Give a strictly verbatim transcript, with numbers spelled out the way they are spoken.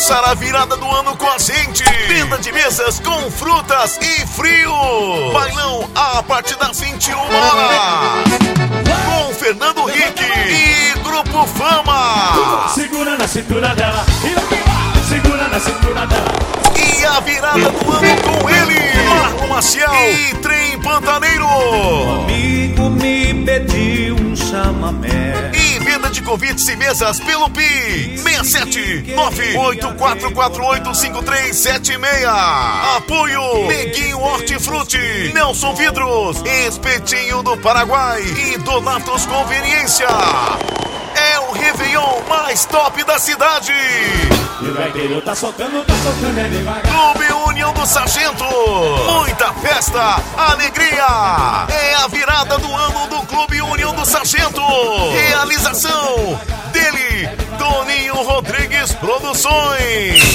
passar a virada do ano com a gente. Venda de mesas com frutas e frio. Bailão a partir das vinte e uma horas. Com Fernando Rick e Grupo Fama. Segura na cintura dela. Segura na cintura dela. E a virada do ano com ele, Marco Maciel e Trem Pantaneiro. Um amigo me pediu um chamamé. E venda de convites e mesas pelo Pi seis sete nove oito quatro quatro oito cinco três sete seis. Apoio Neguinho Hortifruti, Nelson Vidros, Espetinho do Paraguai e Donatos Conveniência. É o Réveillon mais top da cidade. E o gaiteiro tá socando, tá socando é devagar. Clube União do Sargento. Muita festa, alegria. É a virada do ano do Clube União do Sargento. Realização dele, Toninho Rodrigues Produções.